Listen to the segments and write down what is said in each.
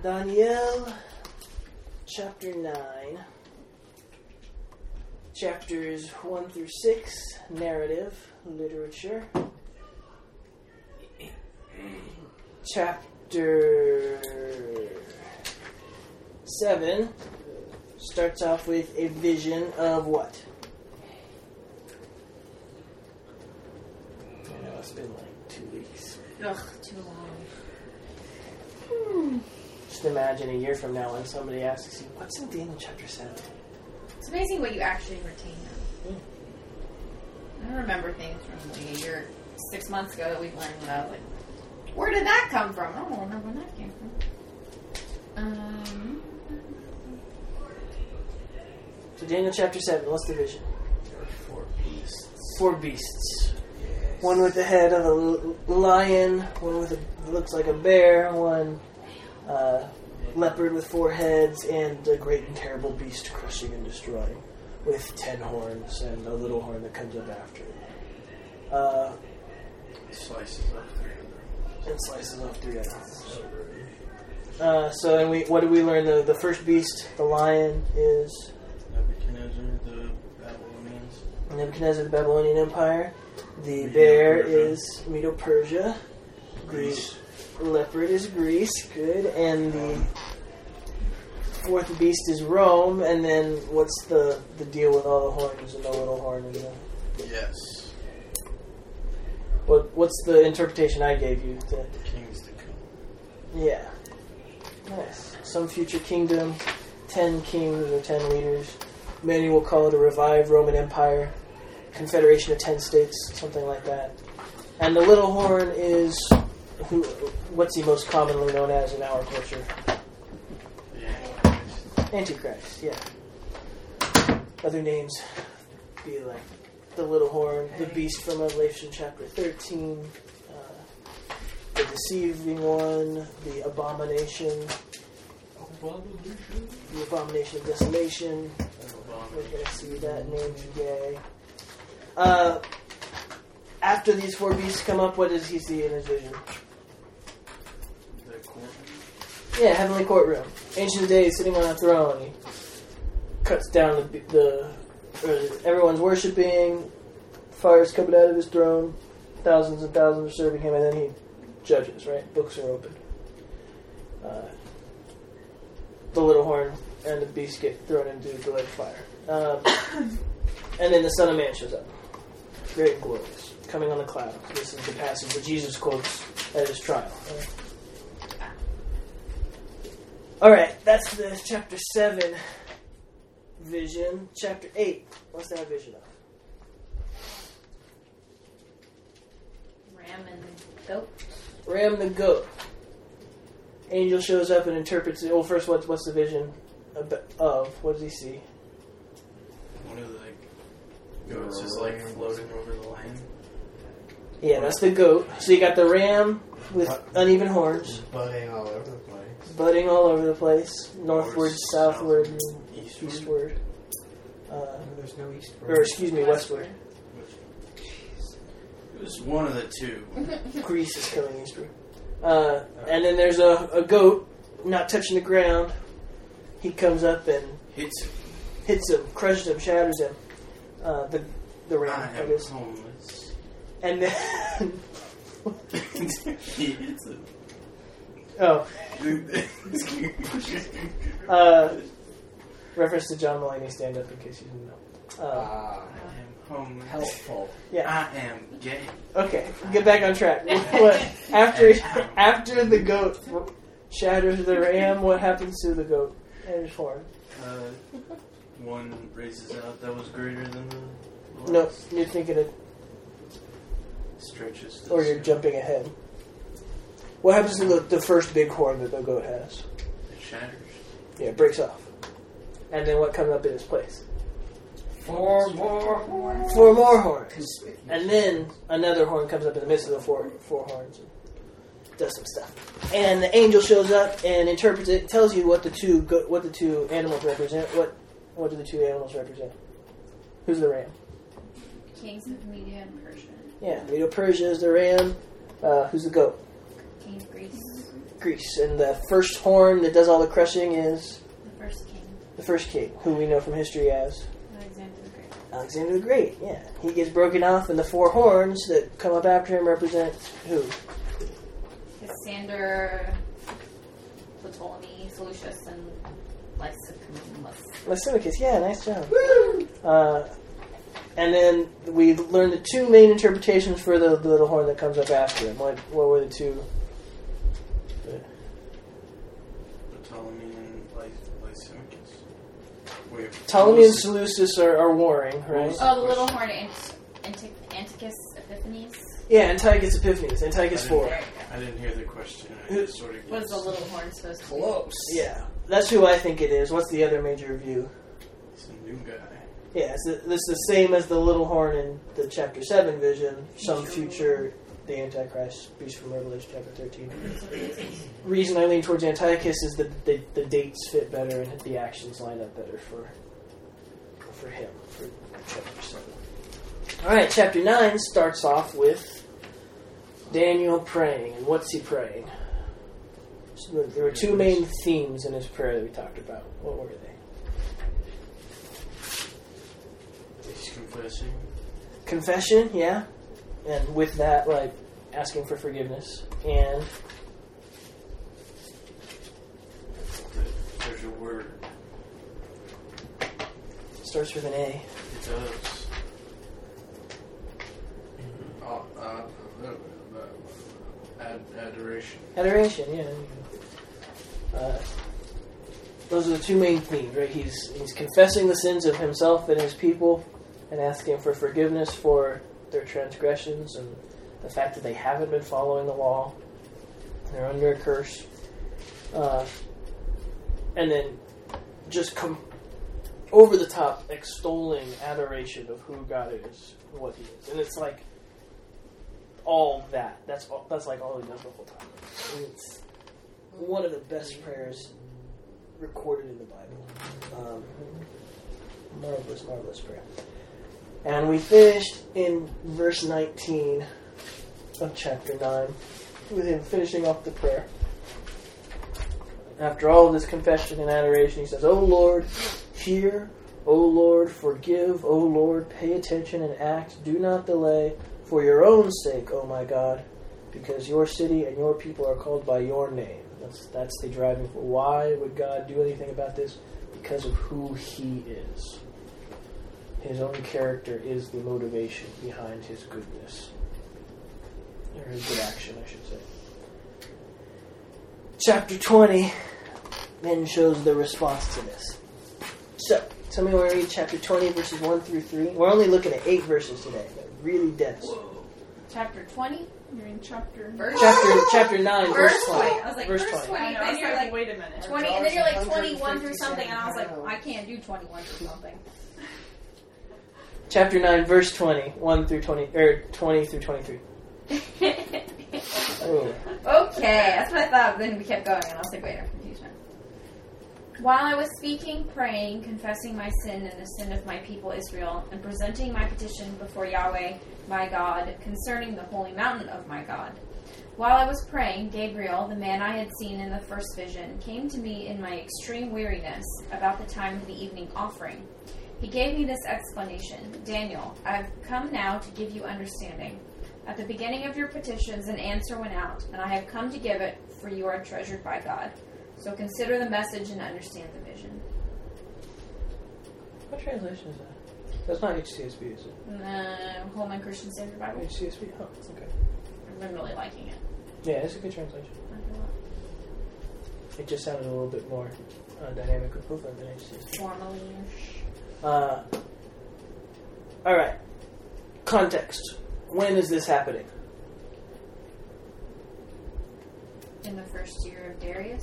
Daniel, chapter 9, chapters 1 through 6, narrative, literature. Chapter 7 starts off with a vision of what? I know, it's been like 2 weeks. Ugh, too long. Just imagine a year from now when somebody asks you, what's in Daniel chapter 7? It's amazing what you actually retain now. I don't remember things from like a year, 6 months ago that we've learned about. Like, where did that come from? I don't remember when that came from. So Daniel chapter 7, what's the vision? There are 4 beasts. 4 beasts. Yes. One with the head of a lion, one with looks like a bear, one leopard with 4 heads, and a great and terrible beast crushing and destroying, with 10 horns and a little horn that comes up after it. Slices off 3 of them. And slices off 3 other horns. So pretty. What did we learn? The first beast, the lion, is Nebuchadnezzar, the Babylonians. Nebuchadnezzar, the Babylonian Empire. The bear is Medo-Persia. Greece. The leopard is Greece. Good. And the 4th beast is Rome. And then what's the deal with all the horns and the little horn? And Yes. what's the interpretation I gave you? The kings to come. Yeah. Nice. Some future kingdom, 10 kings or 10 leaders. Many will call it a revived Roman Empire, confederation of 10 states, something like that. And the little horn is, what's he most commonly known as in our culture? Yeah. Antichrist, yeah. Other names be like the little horn, the beast from Revelation chapter 13, the deceiving one, the abomination. The abomination of desolation. We're going to see that name today. After these 4 beasts come up, what does he see in his vision? The court. Yeah, heavenly courtroom. Ancient of Days, sitting on a throne. He cuts down everyone's worshiping. Fire's coming out of his throne. Thousands and thousands are serving him, and then he judges, right? Books are opened. The little horn and the beast get thrown into the lake of fire. And then the Son of Man shows up. Great and glorious. Coming on the clouds. This is the passage that Jesus quotes at his trial. Alright, that's the chapter 7 vision. Chapter 8, what's that vision of? Ram and goat. Ram the goat. Angel shows up and interprets it. Well, first, what's the vision of? What does he see? One of the goats is like floating over the land. Yeah, that's the goat. So you got the ram with uneven horns. Budding all over the place. Budding all over the place. Northward, southward, and Eastward. eastward. There's no eastward. Or, excuse me, westward. It was one of the 2. Greece is coming eastward. And then there's a goat not touching the ground. He comes up and hits him, crushes him, shatters him. The ram, I that am is. homeless. And then... He hits him. Oh. Reference to John Mulaney stand-up in case you didn't know. I am homeless. Helpful. Yeah. I am gay. Okay, get back on track. What, after the goat shatters the ram, what happens to the goat and his horn? One raises out that was greater than the No, last. you're thinking it, Stretches. or you're jumping ahead. What happens to the first big horn that the goat has? It shatters. Yeah, it breaks off. And then what comes up in its place? 4 more horns. 4 more horns. And then another horn comes up in the midst of the four horns and does some stuff. And the angel shows up and interprets it, tells you what the two animals represent. What do the 2 animals represent? Who's the ram? Kings of Media and Persia. Yeah, Medo-Persia is the ram. Who's the goat? King of Greece. Greece. And the first horn that does all the crushing is The first king, the first king, who we know from history as Alexander the Great. Alexander the Great. Yeah, he gets broken off, and the 4 horns that come up after him represent who? Cassander, Ptolemy, Seleucus, and Lysimachus. Lysimachus. Yeah, nice job. And then we learned the 2 main interpretations for the little horn that comes up after him. What were the 2? Ptolemy and Lysimachus. Wait, Ptolemy and Seleucus are warring, right? Oh, the little horn, Antiochus Epiphanes. Yeah, Antiochus Epiphanes. Antiochus 4. I didn't hear the question. I just sort of What is the little horn supposed to be? Close. Yeah, that's who I think it is. What's the other major view? It's a new guy. Yeah, this is the same as the little horn in the chapter 7 vision. Some future, the Antichrist, beast from Revelation chapter 13. Reason I lean towards Antiochus is that the dates fit better and the actions line up better for him, for chapter 7. Alright, chapter 9 starts off with Daniel praying. And what's he praying? So there were 2 main themes in his prayer that we talked about. What were they? He's confessing. Confession, yeah. And with that, like, asking for forgiveness. And There's a word. starts with an A. It does. Adoration. Adoration, yeah. Those are the 2 main themes, right? He's confessing the sins of himself and his people and asking for forgiveness for their transgressions and the fact that they haven't been following the law. They're under a curse. And then just over the top extolling adoration of who God is and what he is. And it's like all that. That's like all he does the whole time. And it's one of the best prayers recorded in the Bible. Marvelous prayer. And we finished in verse 19 of chapter 9 with him finishing off the prayer. After all of this confession and adoration, he says, O Lord, hear. O Lord, forgive. O Lord, pay attention and act. Do not delay. For your own sake, O my God, because your city and your people are called by your name. That's the driving force. Why would God do anything about this? Because of who he is. His own character is the motivation behind his goodness. Or his good action, I should say. Chapter 20 then shows the response to this. So, tell me when we read chapter 20, verses 1 through 3. We're only looking at 8 verses today. They're really dense. Whoa. Chapter 20? You're in chapter... Chapter 9, verse 20. I was like, verse 20. I Then you're like, wait a minute. 20, and then you're like 21 through something, and I was like, I can't do 21 through something. Chapter 9, verse 20, 1 through 20, or 20 through 23. Oh. Okay, that's what I thought. Then we kept going, and I was like, wait, I'm confused now. While I was speaking, praying, confessing my sin and the sin of my people Israel, and presenting my petition before Yahweh, my God, concerning the holy mountain of my God. While I was praying, Gabriel, the man I had seen in the first vision, came to me in my extreme weariness about the time of the evening offering. He gave me this explanation, Daniel, I have come now to give you understanding. At the beginning of your petitions, an answer went out, and I have come to give it, for you are treasured by God. So consider the message and understand the vision. What translation is that? That's not HCSB, is it? Holman Christian Standard Bible. HCSB? Oh, okay. I've been really liking it. Yeah, it's a good translation. It just sounded a little bit more dynamic equivalent than HCSB. Formally-ish. Alright. Context. When is this happening? In the first year of Darius?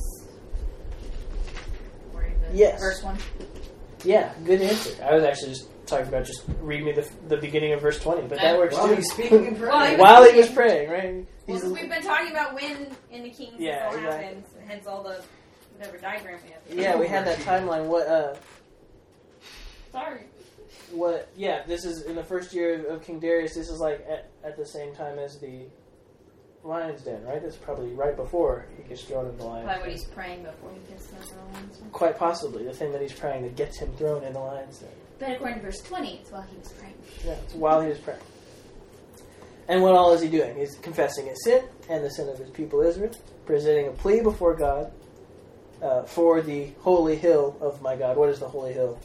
Or the Yes. first one? Yeah, good answer. I was actually just talking about just read me the beginning of verse 20, but that works While too. he's speaking in prayer. While he was praying, right? Well, He's- we've been talking about when in the Kings Yeah, this all exactly. happens, hence all the whatever diagram we have. yeah, we had that timeline. Sorry. Yeah, this is in the first year of King Darius. This is like at the same time as the lion's den, right? That's probably right before he gets thrown in the lion's Probably what den. he's praying before he gets thrown in the lion's den. Quite possibly the thing that he's praying that gets him thrown in the lion's den. But according to verse 20, it's while he was praying. Yeah, it's while he was praying. And what all is he doing? He's confessing his sin and the sin of his people Israel, presenting a plea before God for the holy hill of my God. What is the holy hill?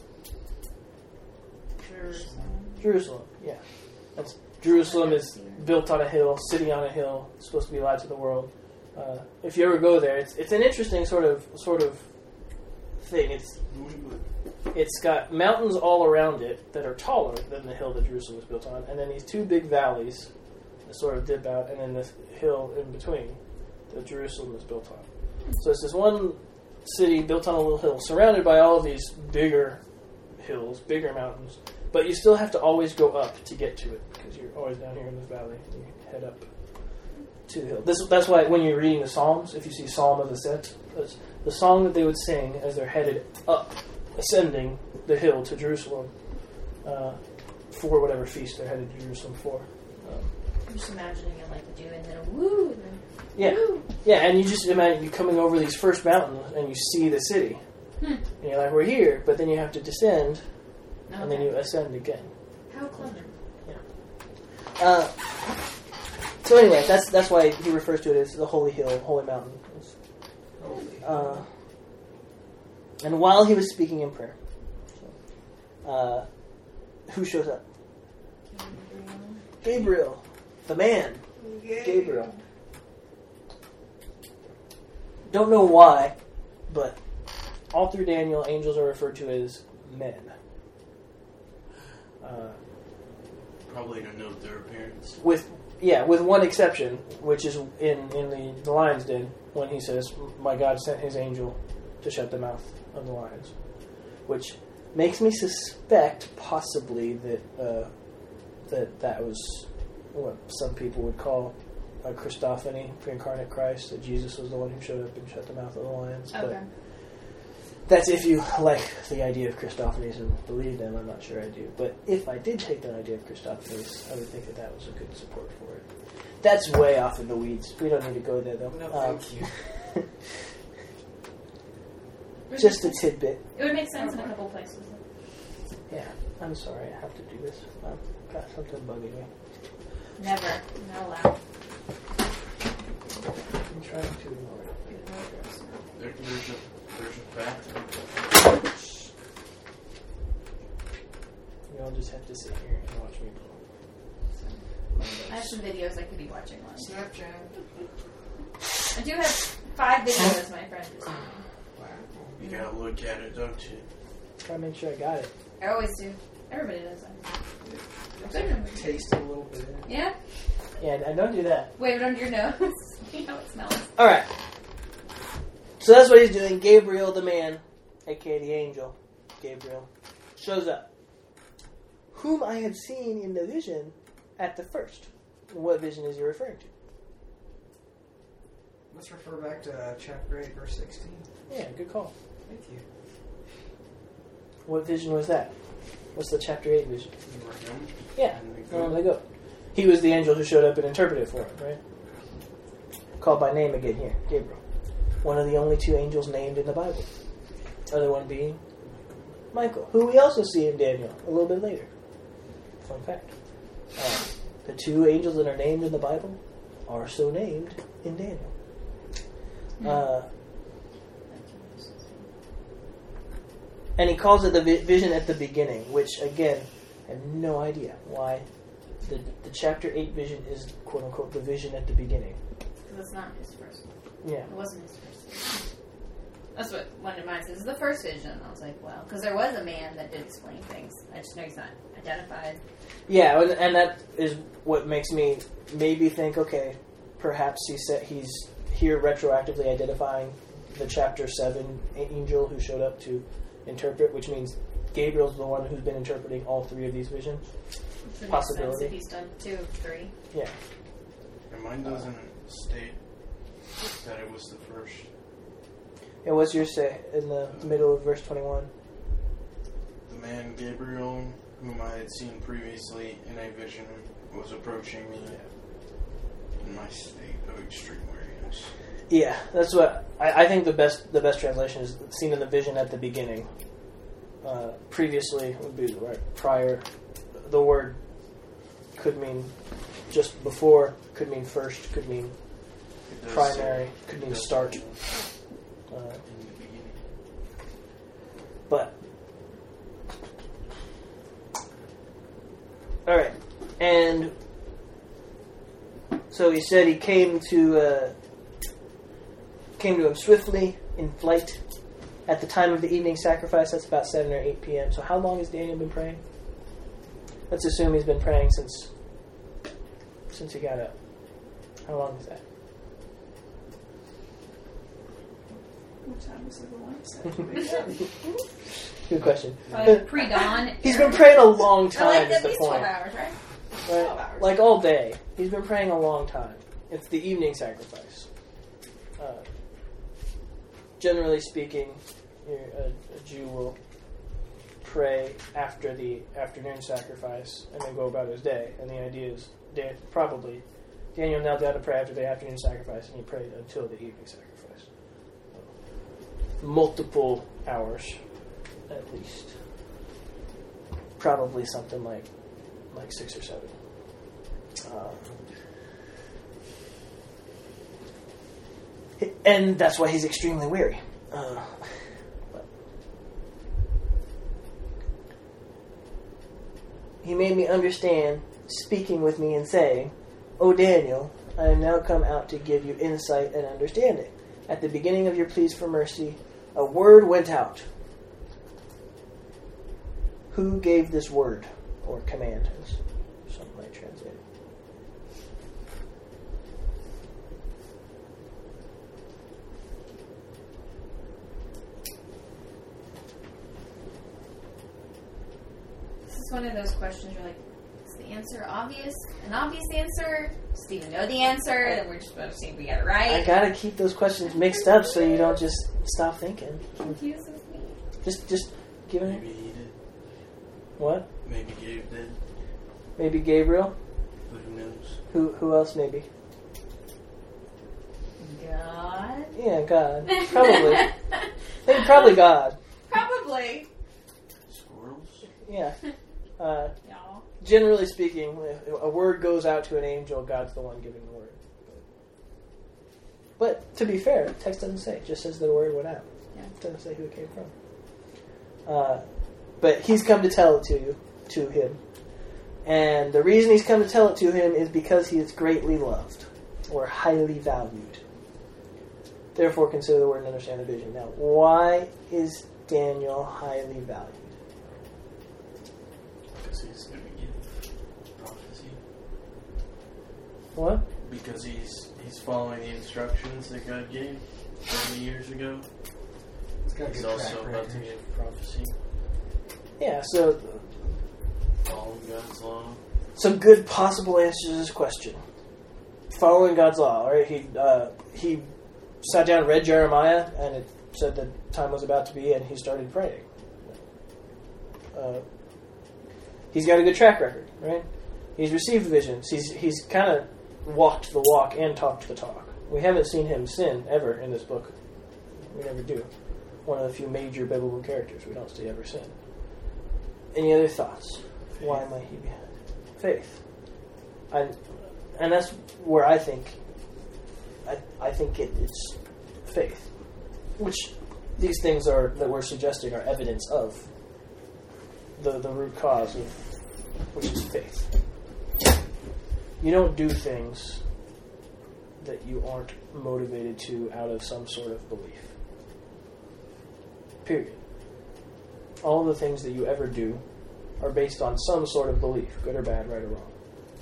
Jerusalem, yeah. Jerusalem is built on a hill, city on a hill, it's supposed to be light to the world. If you ever go there, it's an interesting sort of thing. It's got mountains all around it that are taller than the hill that Jerusalem was built on, and then these two big valleys that sort of dip out, and then this hill in between that Jerusalem is built on. So it's this one city built on a little hill, surrounded by all of these bigger hills, bigger mountains, but you still have to always go up to get to it, because you're always down here in this valley, and you head up to the hill. That's why when you're reading the Psalms, if you see Psalm of Ascent, that's the song that they would sing as they're headed up, ascending the hill to Jerusalem for whatever feast they're headed to Jerusalem for. I'm just imagining it like the doing the woo. And then Yeah, woo. yeah, and you just imagine you coming over these first mountains and you see the city. And you're like, we're here, but then you have to descend, and then you ascend again. How clever. So anyway, that's why he refers to it as the holy hill, holy mountain. And while he was speaking in prayer, who shows up? Gabriel, the man. Gabriel. Don't know why, but all through Daniel, angels are referred to as men. Probably to note their appearance. With one exception, which is in the lion's den, when he says, "My God sent His angel to shut the mouth of the lions," which makes me suspect possibly that was what some people would call a Christophany, pre-incarnate Christ, that Jesus was the one who showed up and shut the mouth of the lions. Okay. But that's if you like the idea of Christophanies and believe them. I'm not sure I do. But if I did take that idea of Christophanies, I would think that was a good support for it. That's way off in the weeds. We don't need to go there, though. No, thank you. Just a tidbit. It would make sense in a couple places. Yeah, I'm sorry I have to do this. I've got something bugging me. Never. Not allowed. I'm trying to ignore it. There's a fact. You all just have to sit here and watch me blow. I have some videos I could be watching on. Snapchat. I do have 5 videos my friend just sent me. You gotta look at it, don't you? Try to make sure I got it. I always do. Everybody does that. Taste a little bit. Yeah? Yeah, I don't do that. Wave it under your nose. You know it smells. Alright. So that's what he's doing. Gabriel, the man, aka the angel, Gabriel, shows up. Whom I have seen in the vision at the first. What vision is he referring to? Let's refer back to chapter 8, verse 16. Yeah, good call. Thank you. What vision was that? What's the chapter 8 vision? You were him? Yeah, on the goat. He was the angel who showed up and interpreted for him, right? Called by name again here, Gabriel. One of the only 2 angels named in the Bible. Other one being Michael, who we also see in Daniel a little bit later. Fun fact. The 2 angels that are named in the Bible are so named in Daniel. And he calls it the vision at the beginning, which, again, I have no idea why the chapter 8 vision is, quote-unquote, the vision at the beginning. Because it's not his first one. Yeah. It wasn't his first one. That's what one of mine says. This is the first vision. I was like, well, because there was a man that did explain things. I just know he's not identified. Yeah, and that is what makes me maybe think, okay, perhaps he's here retroactively identifying the chapter 7 angel who showed up to interpret, which means Gabriel's the one who's been interpreting all 3 of these visions. Which would Possibility. make sense if he's done 2 of 3. Yeah. And mine doesn't state that it was the first. And what's yours say in the middle of verse 21? The man Gabriel, whom I had seen previously in a vision, was approaching me in my state of extreme weariness. Yeah, that's what I think. The best translation is seen in the vision at the beginning. Previously would be right prior. The word could mean just before, could mean first, could mean It does primary, say- could it mean does start. say Uh, in the beginning. But all right, and so he said he came to him swiftly in flight at the time of the evening sacrifice. That's about 7 or 8 p.m. So how long has Daniel been praying? Let's assume he's been praying since he got up. How long is that? What time is it? The Good question. Pre-dawn. He's been praying a long For time. like Is at the least point. 12 hours, right? Right? 12 hours. Like all day. He's been praying a long time. It's the evening sacrifice. Generally speaking, a Jew will pray after the afternoon sacrifice and then go about his day. And the idea is probably Daniel knelt down to pray after the afternoon sacrifice and he prayed until the evening sacrifice. Multiple hours, at least. Probably something like 6 or 7. And that's why he's extremely weary. He made me understand, speaking with me and saying, "O Daniel, I am now come out to give you insight and understanding. At the beginning of your pleas for mercy, a word went out." Who gave this word or command, as some might translate it? This is one of those questions you're like, is the answer obvious? An obvious answer? Does Steven know the answer? And we're just supposed to see if we get it I right? gotta keep those questions mixed up so you don't just stop thinking. Confuses me. Just give it. Maybe he did. What? Maybe Gabe did. Maybe Gabriel. But who knows? Who else? Maybe. God? Yeah, God. Probably. Maybe probably God. Probably. Squirrels? Yeah. Y'all. Generally speaking, if a word goes out to an angel, God's the one giving the word. But to be fair, the text doesn't say. It just says that the word went out. Yeah. It doesn't say who it came from. But he's come to tell it to him. And the reason he's come to tell it to him is because he is greatly loved or highly valued. Therefore, consider the word and understand the vision. Now, why is Daniel highly valued? Because he's going to give prophecy. What? Because he's following the instructions that God gave 30 years ago. It's got a He's good also track about to record. give prophecy. Yeah, so Following God's law. some good possible answers to this question. Following God's law, all right? He sat down and read Jeremiah, and it said that time was about to be, and he started praying. He's got a good track record, right? He's received visions. He's kind of walked the walk and talked the talk. We haven't seen him sin ever in this book. We never do. One of the few major biblical characters we don't see ever sin. Any other thoughts? Why might he be faith? And that's where I think it's faith, which these things are that we're suggesting are evidence of the root cause of which is faith. You don't do things that you aren't motivated to out of some sort of belief. Period. All the things that you ever do are based on some sort of belief, good or bad, right or wrong.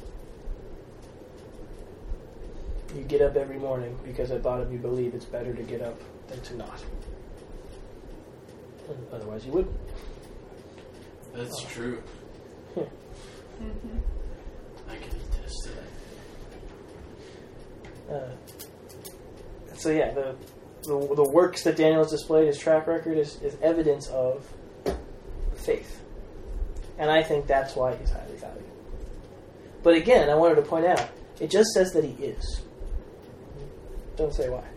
You get up every morning because at bottom you believe it's better to get up than to not. And otherwise you wouldn't. That's true. Mm-hmm. I can attest to that. So yeah, the works that Daniel has displayed, his track record, is evidence of faith. And I think that's why he's highly valued. But again, I wanted to point out, it just says that he is. Don't say why.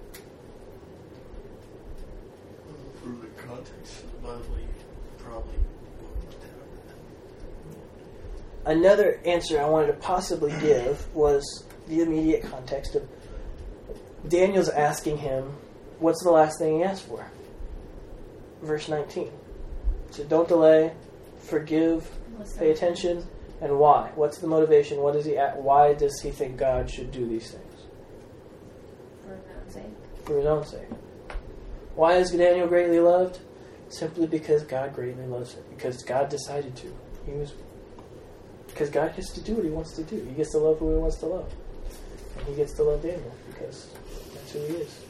For the context of the Bible, you probably won't have Another answer I wanted to possibly give was the immediate context of Daniel's asking him, what's the last thing he asked for? Verse 19. So don't delay, forgive, pay attention, and why? What's the motivation? What is he why does he think God should do these things? For his own sake. For his own sake. Why is Daniel greatly loved? Simply because God greatly loves him. Because God decided to. Because God gets to do what he wants to do. He gets to love who he wants to love. And he gets to love Daniel because that's who he is.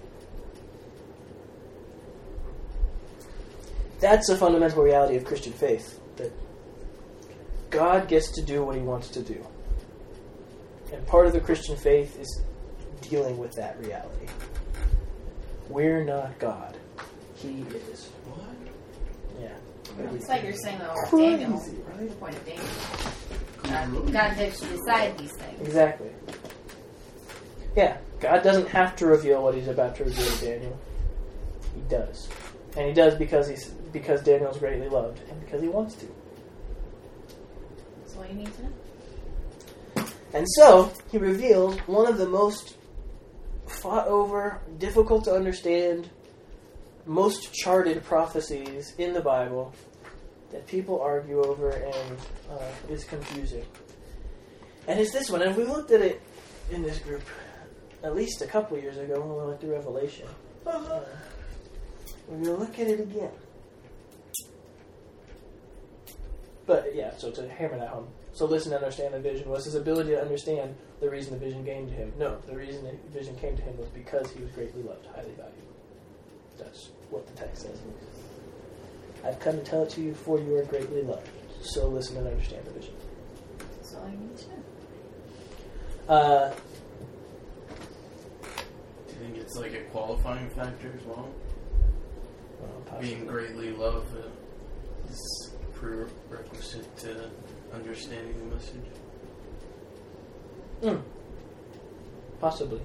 That's a fundamental reality of Christian faith. That God gets to do what he wants to do. And part of the Christian faith is dealing with that reality. We're not God. He is. What? Yeah. It's like you're saying though, Crazy, Daniel. right? The point of Daniel. God gets to decide these things. Exactly. Yeah. God doesn't have to reveal what he's about to reveal to Daniel. He does. And he does because Daniel's greatly loved and because he wants to. That's all you need to know. And so, he revealed one of the most fought over, difficult to understand, most charted prophecies in the Bible that people argue over and is confusing. And it's this one. And we looked at it in this group at least a couple of years ago when we went through Revelation. We're going to look at it again. But yeah, so to hammer that home. So listen and understand the vision was his ability to understand the reason the vision came to him. No, the reason the vision came to him was because he was greatly loved, highly valued. That's what the text says. I've come to tell it to you, for you are greatly loved. So listen and understand the vision. That's all you need to know. Do you think it's like a qualifying factor as well? Being greatly loved is prerequisite to understanding the message? Possibly.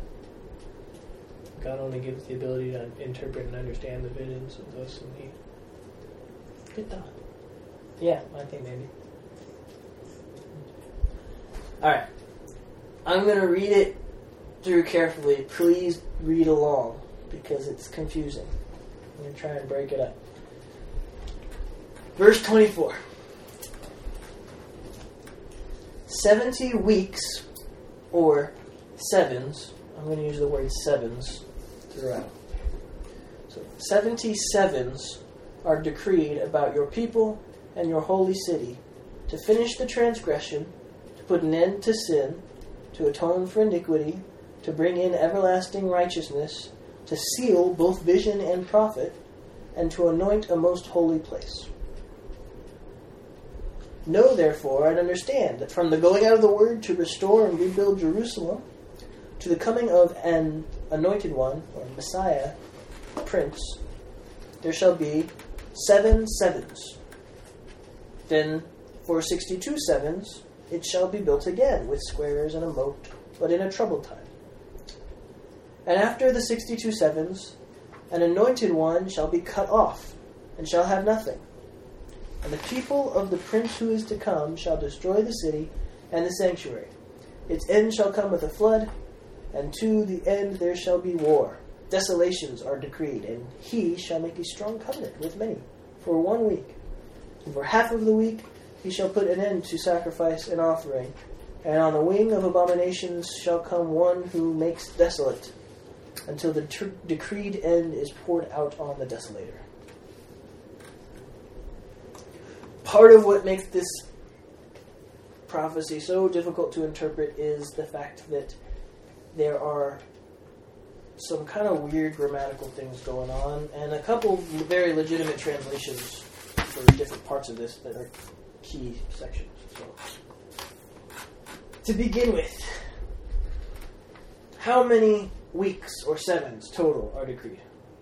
God only gives the ability to interpret and understand the visions of those whom he... Good thought. Yeah, I think maybe. Alright. I'm going to read it through carefully. Please read along, because it's confusing. I'm going to try and break it up. Verse 24. 70 weeks, or sevens. I'm going to use the word sevens throughout. So 70 sevens are decreed about your people and your holy city, to finish the transgression, to put an end to sin, to atone for iniquity, to bring in everlasting righteousness, to seal both vision and prophet, and to anoint a most holy place. Know, therefore, and understand that from the going out of the word to restore and rebuild Jerusalem, to the coming of an anointed one, or Messiah, Prince, there shall be 7 sevens. Then, for 62 sevens, it shall be built again, with squares and a moat, but in a troubled time. And after the 62 sevens, an anointed one shall be cut off, and shall have nothing. And the people of the prince who is to come shall destroy the city and the sanctuary. Its end shall come with a flood, and to the end there shall be war. Desolations are decreed, and he shall make a strong covenant with many for 1 week. And for half of the week he shall put an end to sacrifice and offering. And on the wing of abominations shall come one who makes desolate, until the decreed end is poured out on the desolator. Part of what makes this prophecy so difficult to interpret is the fact that there are some kind of weird grammatical things going on, and a couple very legitimate translations for different parts of this that are key sections. So, to begin with, how many weeks or sevens total are decreed?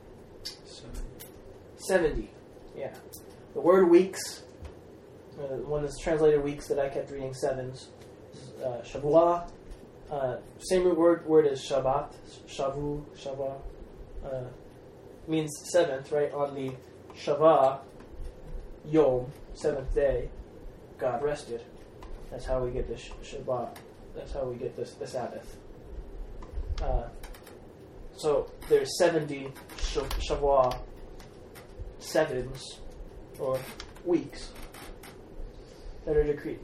70. Yeah. The word weeks, one that's translated weeks that I kept reading sevens, Shavuah, Same root word as Shabbat, Shavu, Shavah. Means seventh, right? On the Shavah, Yom, seventh day, God rested. That's how we get the Shabbat. That's how we get the Sabbath. So there's 70 Shavua sevens, or weeks, that are decreed.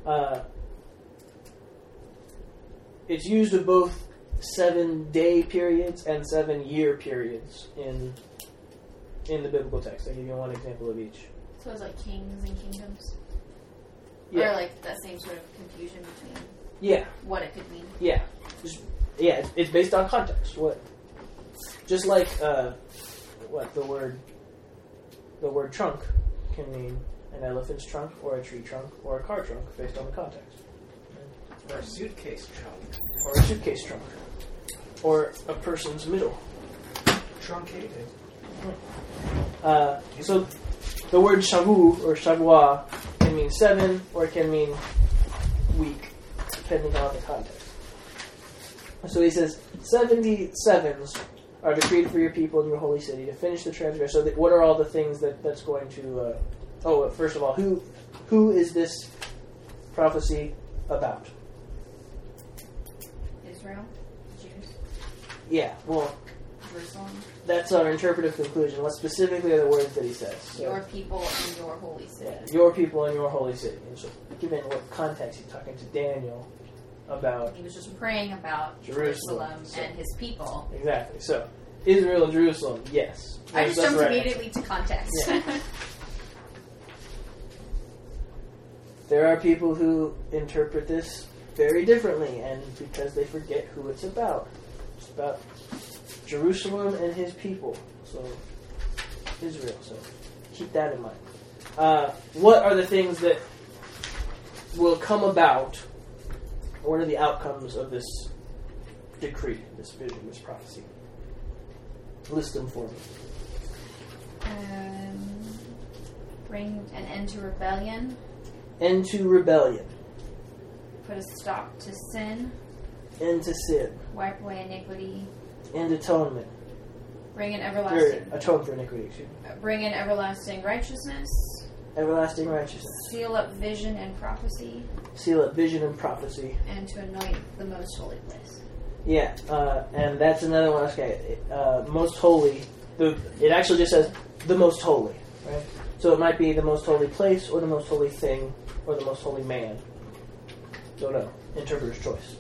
It's used of both 7-day periods and 7-year periods in the biblical text. I'll give you one example of each. So it's like kings and kingdoms? Yeah. Or like that same sort of confusion between what it could mean? Yeah. It's based on context. Just like the word trunk can mean an elephant's trunk or a tree trunk or a car trunk based on the context. Or a suitcase trunk. Or a suitcase trunk. Or a person's middle. Truncated. So the word shavu or shavua can mean 7 or it can mean week, depending on the context. So he says, 77s are decreed for your people in your holy city to finish the transgression. So what are all the things that's going to... first of all, who is this prophecy about? Israel? Jews? Yeah, well, Jerusalem? that's our interpretive conclusion. What specifically are the words that he says? So, Your people and your holy city. yeah, your people and your holy city. And so, given what context he's talking to Daniel about... He was just praying about Jerusalem, and his people. Exactly. So, Israel and Jerusalem, yes. I just That's jumped right. immediately to context. Yeah. There are people who interpret this very differently, and because they forget who it's about. It's about Jerusalem and his people. So, Israel. So, keep that in mind. What are the things that will come about? What are the outcomes of this decree, this vision, this prophecy? List them for me. Bring an end to rebellion. End to rebellion. Put a stop to sin. End to sin. Wipe away iniquity. End atonement. Bring in Or everlasting. atone for iniquity, excuse me. Bring in everlasting righteousness. Everlasting righteousness. Seal up vision and prophecy. Seal up vision and prophecy. And to anoint the most holy place. Yeah, and that's another one. Okay, most holy. It actually just says the most holy, right? So it might be the most holy place, or the most holy thing, or the most holy man. Don't know. Interpreter's choice.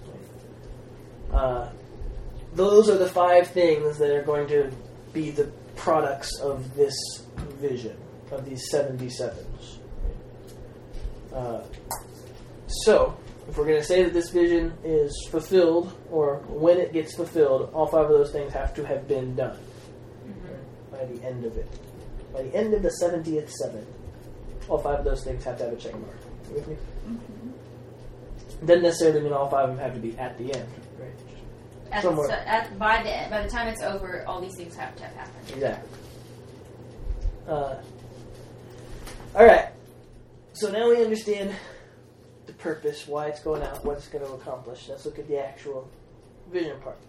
Those are the 5 things that are going to be the products of this vision, of these 77s. So, if we're going to say that this vision is fulfilled, or when it gets fulfilled, all 5 of those things have to have been done by the end of it. By the end of the 70th seven, all 5 of those things have to have a check mark. You with me? Mm-hmm. Doesn't necessarily mean all 5 of them have to be at the end, right? By the time it's over, all these things have to have happened. Exactly. Alright. So now we understand the purpose, why it's going out, what it's going to accomplish. Let's look at the actual vision part.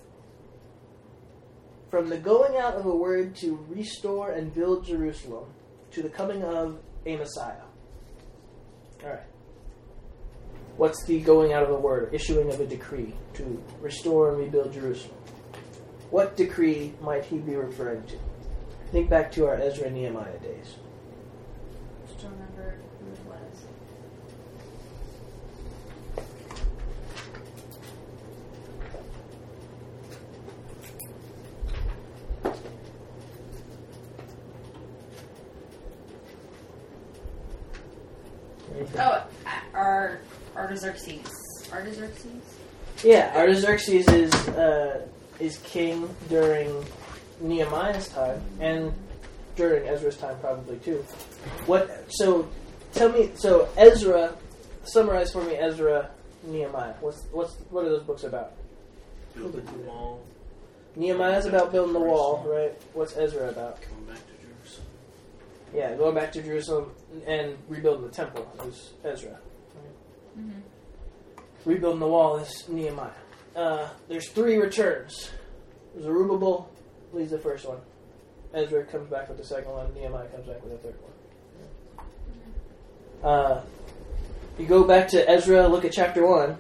From the going out of a word to restore and build Jerusalem, to the coming of a Messiah. Alright. What's the going out of a word, issuing of a decree to restore and rebuild Jerusalem? What decree might he be referring to? Think back to our Ezra and Nehemiah days. Just don't remember who it was. Oh, Artaxerxes. Artaxerxes? Yeah, Artaxerxes is king during Nehemiah's time and during Ezra's time probably too. So tell me. So Ezra, summarize for me Ezra, Nehemiah. What are those books about? Building the wall. Nehemiah's about building the wall, right? What's Ezra about? Coming back to Jerusalem. Yeah, going back to Jerusalem and rebuilding the temple is Ezra. Right? Mm-hmm. rebuilding the wall is Nehemiah. There's 3 returns. Zerubbabel leads the first one. Ezra comes back with the second one. Nehemiah comes back with the third one. You go back to Ezra, look at chapter 1.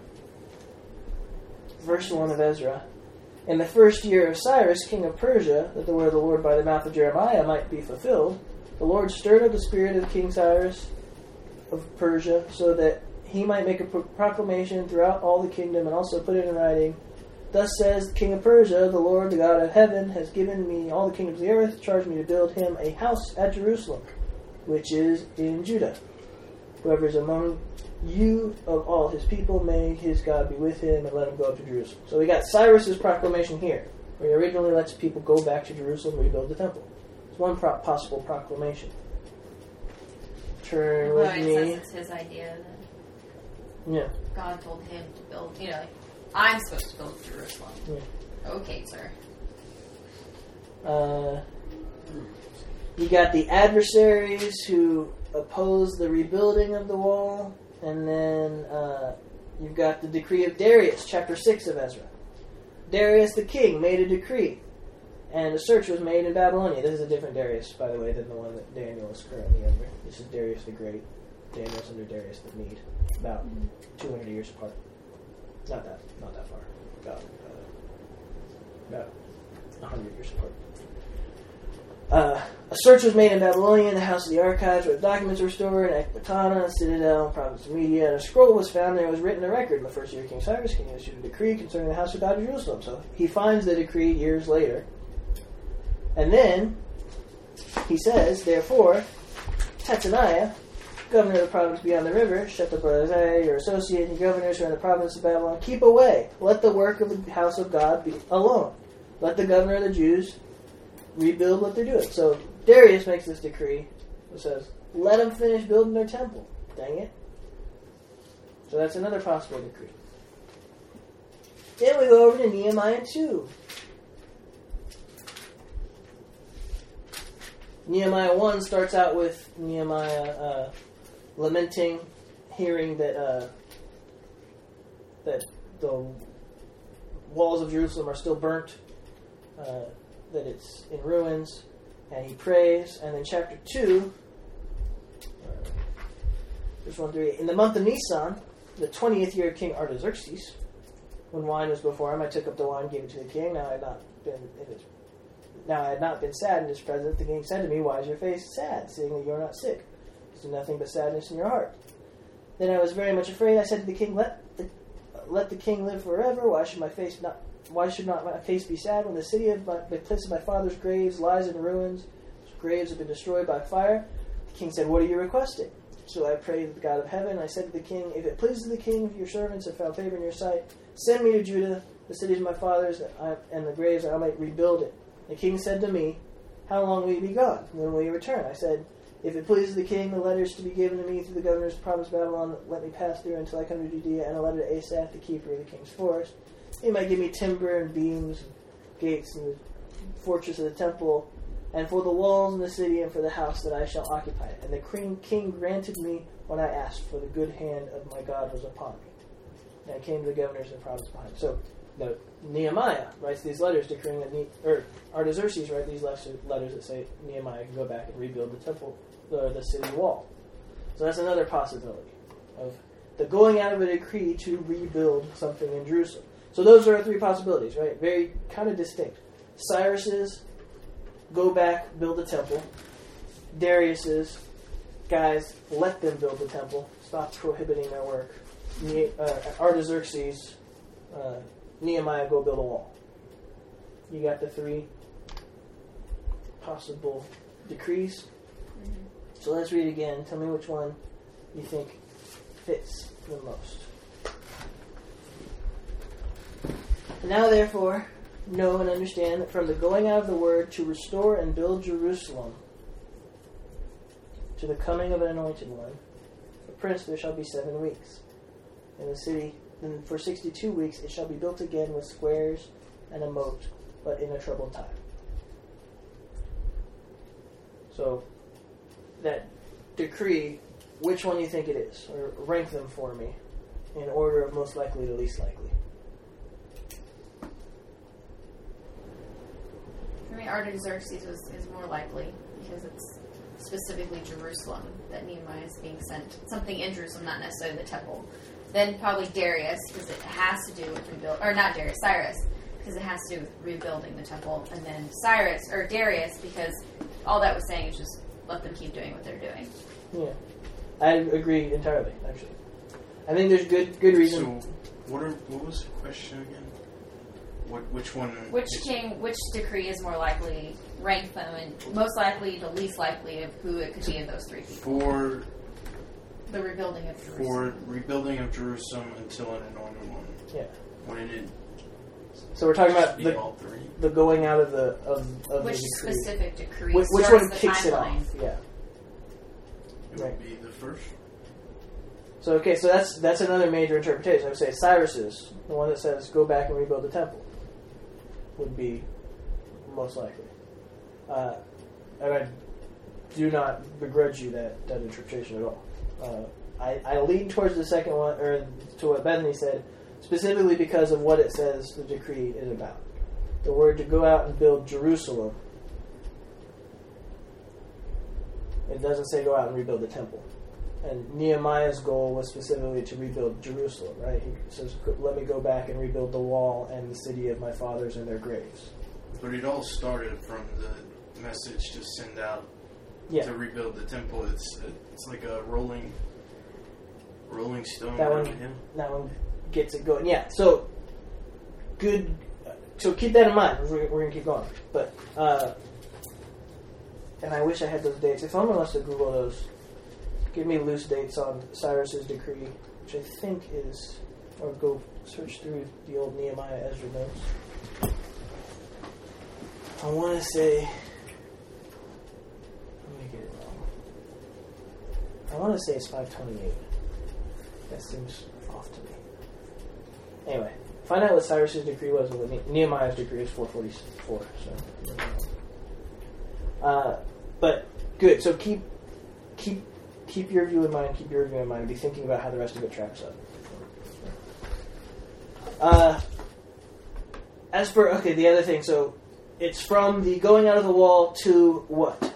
Verse 1 of Ezra. In the first year of Cyrus, king of Persia, that the word of the Lord by the mouth of Jeremiah might be fulfilled, the Lord stirred up the spirit of King Cyrus of Persia, so that he might make a proclamation throughout all the kingdom, and also put it in writing. Thus says the king of Persia, the Lord, the God of heaven, has given me all the kingdoms of the earth, charged me to build him a house at Jerusalem, which is in Judah. Whoever is among you of all his people, may his God be with him, and let him go up to Jerusalem. So we got Cyrus's proclamation here, where he originally lets people go back to Jerusalem and rebuild the temple. It's one possible proclamation. Turn with me. It says it's his idea that God told him to build, like, I'm supposed to build Jerusalem. Yeah. Okay, sir. You got the adversaries who oppose the rebuilding of the wall, and then you've got the decree of Darius, chapter 6 of Ezra. Darius the king made a decree, and a search was made in Babylonia. This is a different Darius, by the way, than the one that Daniel is currently under. This is Darius the Great. Daniel's under Darius the Mede, about 200 years apart. Not that far. About 100 years apart. A search was made in Babylonia in the house of the archives, where the documents were stored, in Ecbatana, Citadel, province of Media, and a scroll was found. There was written a record in the first year of King Cyrus. King issued a decree concerning the house of God in Jerusalem. So he finds the decree years later. And then he says, therefore, Tataniah, governor of the province beyond the river, Shethar-Boazai, your associate and governors who are in the province of Babylon, keep away. Let the work of the house of God be alone. Let the governor of the Jews rebuild what they're doing. So Darius makes this decree that says, let them finish building their temple. Dang it. So that's another possible decree. Then we go over to Nehemiah 2. Nehemiah 1 starts out with Nehemiah lamenting, hearing that the walls of Jerusalem are still burnt, that it's in ruins, and he prays. And then chapter 2, verse 1-3, in the month of Nisan, the 20th year of King Artaxerxes, when wine was before him, I took up the wine, gave it to the king. Now I had not been sad in his presence. The king said to me, why is your face sad, seeing that you are not sick? Is there nothing but sadness in your heart? Then I was very much afraid. I said to the king, let the king live forever. Why should not my face be sad when the city of the place of my father's graves lies in ruins? His graves have been destroyed by fire. The king said, what are you requesting? So I prayed to the God of heaven. I said to the king, if it pleases the king, if your servants have found favor in your sight, send me to Judah, the cities of my fathers, and the graves, that I might rebuild it. The king said to me, how long will you be gone? When will you return? I said, if it pleases the king, the letters to be given to me through the governor's of the province of Babylon, let me pass through until I come to Judea, and a letter to Asaph, the keeper of the king's forest. He might give me timber and beams, and gates, and the fortress of the temple, and for the walls and the city, and for the house that I shall occupy it. And the king granted me what I asked, for the good hand of my God was upon me. And I came to the governors of the province behind. So Nehemiah writes these letters decreeing that Artaxerxes writes these letters that say Nehemiah can go back and rebuild the temple, the city wall. So that's another possibility of the going out of a decree to rebuild something in Jerusalem. So those are our 3 possibilities, right? Very kind of distinct. Cyrus's, go back, build the temple. Darius's, guys, let them build the temple. Stop prohibiting their work. Artaxerxes, Nehemiah, go build a wall. You got the 3 possible decrees. Mm-hmm. So let's read again. Tell me which one you think fits the most. Now, therefore, know and understand that from the going out of the word to restore and build Jerusalem to the coming of an anointed one, the prince, there shall be 7 weeks. In the city, and for 62 weeks it shall be built again with squares and a moat, but in a troubled time. So, that decree, which one do you think it is? Or rank them for me. in order of most likely to least likely. For me, Artaxerxes is more likely because it's specifically Jerusalem that Nehemiah is being sent. Something in Jerusalem, not necessarily the temple. Then probably Darius, because it has to do with Cyrus, because it has to do with rebuilding the temple. And then Darius, because all that was saying is just let them keep doing what they're doing. Yeah. I agree entirely, actually. I think there's good reason. So, what was the question again? Which one? Which decree is more likely? Rank them, and most likely to least likely of who it could be of those three people. For the rebuilding of Jerusalem. For rebuilding of Jerusalem until an anointed one. Yeah. When it So we're talking about all three. The going out of the which the decree. Specific decree? Which one kicks it off? Yeah. It would be the first. So that's another major interpretation. I would say Cyrus's, the one that says go back and rebuild the temple, would be most likely. And I do not begrudge you that interpretation at all. I lean towards the second one, or to what Bethany said, specifically because of what it says the decree is about. The word to go out and build Jerusalem. It doesn't say go out and rebuild the temple. And Nehemiah's goal was specifically to rebuild Jerusalem, right? He says, let me go back and rebuild the wall and the city of my fathers and their graves. But it all started from the message to send out to rebuild the temple. It's like a rolling stone. That one gets it going. Yeah, so good. So keep that in mind. We're going to keep going. But, and I wish I had those dates. If someone wants to Google those, give me loose dates on Cyrus's decree, which I think is, or go search through the old Nehemiah Ezra notes. I want to say, let me get it wrong. I want to say it's 528. That seems off to me. Anyway, find out what Cyrus's decree was and what Nehemiah's decree is 444. So, but good. So keep your view in mind. Keep your view in mind. And be thinking about how the rest of it tracks up. As for the other thing. So it's from the going out of the wall to what?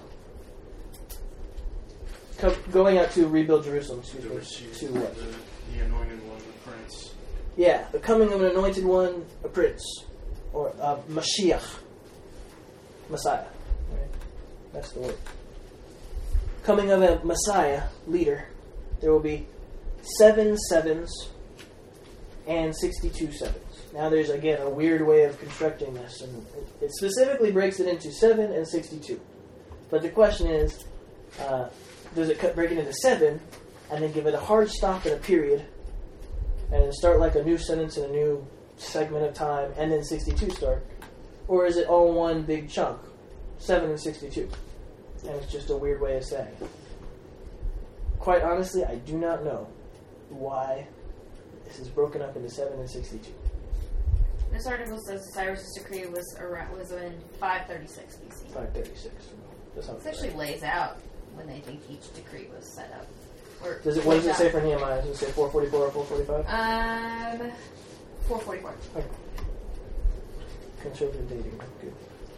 Going out to rebuild Jerusalem. Excuse me. To what? The anointed one, the prince. Yeah, the coming of an anointed one, a prince, or a Mashiach, Messiah. Right? That's the word. Coming of a Messiah, leader, there will be 7 sevens and 62 sevens. Now there's, again, a weird way of constructing this, and it specifically breaks it into 7 and 62. But the question is, does it break it into 7 and then give it a hard stop and a period, and then start like a new sentence in a new segment of time, and then 62 start? Or is it all one big chunk, 7 and 62? And it's just a weird way of saying it. Quite honestly, I do not know why this is broken up into 7 and 62. This article says Cyrus' decree was in 536 BC. 536. This actually lays out when they think each decree was set up. What does it say for Nehemiah? Does it say 444 or 445? 444. Okay. Conservative dating. Good.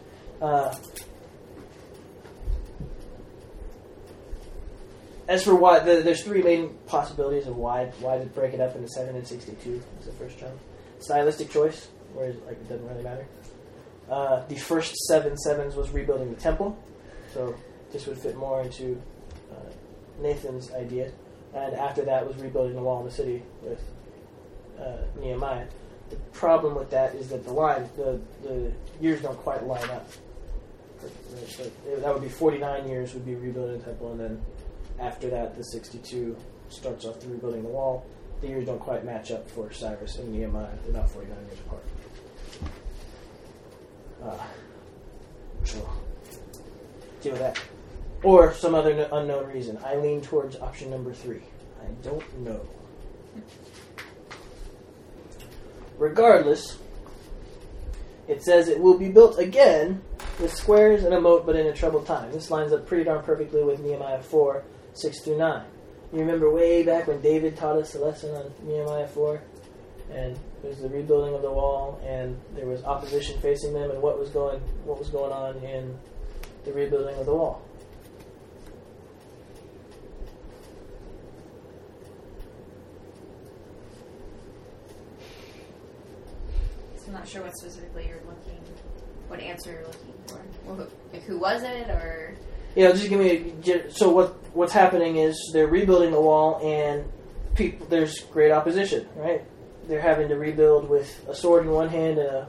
As for why, there's 3 main possibilities of why to break it up into 7 and 62 is the first chunk. Stylistic choice, where it doesn't really matter. The first 7 sevens was rebuilding the temple, so this would fit more into Nathan's idea. And after that was rebuilding the wall in the city with Nehemiah. The problem with that is that the years don't quite line up. So that would be 49 years would be rebuilding the temple, and then after that, the 62 starts off the rebuilding the wall. The years don't quite match up for Cyrus and Nehemiah. They're not 49 years apart. So, deal with that. Or some other unknown reason. I lean towards option number 3. I don't know. Regardless, it says it will be built again with squares and a moat, but in a troubled time. This lines up pretty darn perfectly with Nehemiah 4, 6 through 9. You remember way back when David taught us a lesson on Nehemiah 4, and it was the rebuilding of the wall, and there was opposition facing them, and what was going on in the rebuilding of the wall. I'm not sure what specifically what answer you're looking for. Well, who was it, or? Yeah, just give me so what's happening is they're rebuilding the wall, and there's great opposition, right? They're having to rebuild with a sword in one hand and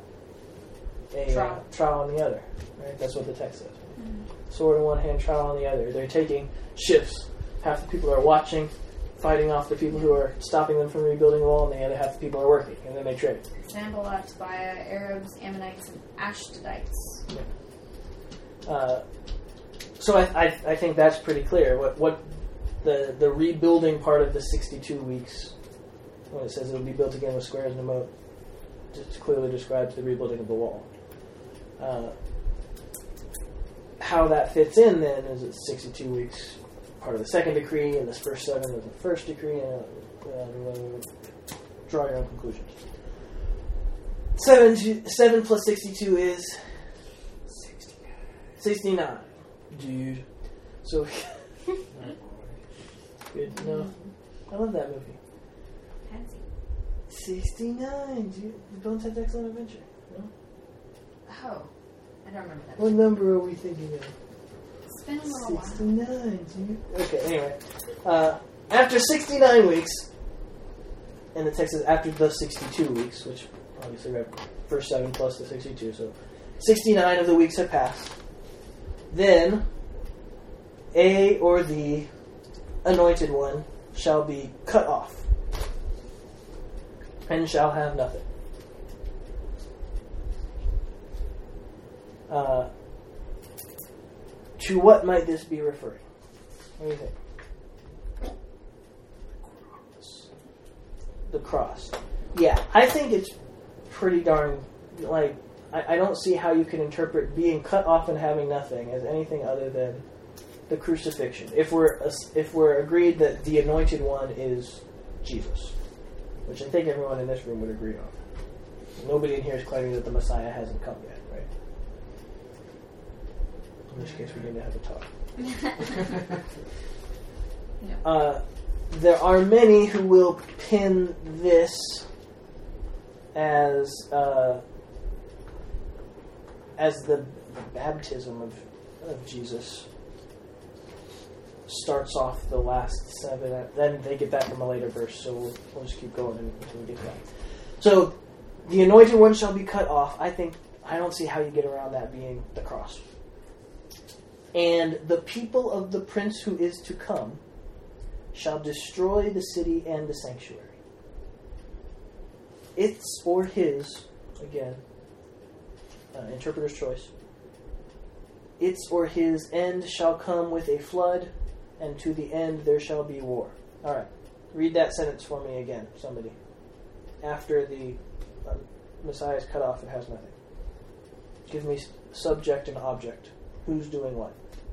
a trowel in the other, right? That's what the text says. Mm-hmm. Sword in one hand, trowel in the other. They're taking shifts. Half the people are watching, fighting off the people who are stopping them from rebuilding the wall, and the other half the people are working, and then they trade. Sanballat, Tobiah, Arabs, Ammonites, and Ashdodites. Yeah. So I think that's pretty clear. What the rebuilding part of the 62 weeks, when it says it'll be built again with squares and a moat, just clearly describes the rebuilding of the wall. How that fits in then is it's 62 weeks, part of the second decree, and this first 7 is the first decree, and draw your own conclusions. 7 plus 62 is 69. Dude. So good to know. I love that movie. Fancy. 69, dude. Don't have Excellent Adventure. No? Oh. I don't remember that. What number are we thinking of? It's been a little 69, dude. Okay, anyway. After 69 weeks, and the text says after the 62 weeks, which obviously we have first 7 plus the 62, so 69 of the weeks have passed. Then, a or the anointed one shall be cut off, and shall have nothing. To what might this be referring? What do you think? The cross. Yeah, I think it's pretty darn, I don't see how you can interpret being cut off and having nothing as anything other than the crucifixion. If we're agreed that the anointed one is Jesus, which I think everyone in this room would agree on. Nobody in here is claiming that the Messiah hasn't come yet, right? In which case we need to have a talk. No. There are many who will pin this as the baptism of Jesus starts off the last 7. Then they get that from a later verse, so we'll just keep going until we get that. So the anointed one shall be cut off. I don't see how you get around that being the cross. And the people of the prince who is to come shall destroy the city and the sanctuary. Its or his, again, interpreter's choice. Its or his end shall come with a flood, and to the end there shall be war. All right, read that sentence for me again, somebody. After the Messiah is cut off, it has nothing. Give me subject and object. Who's doing what?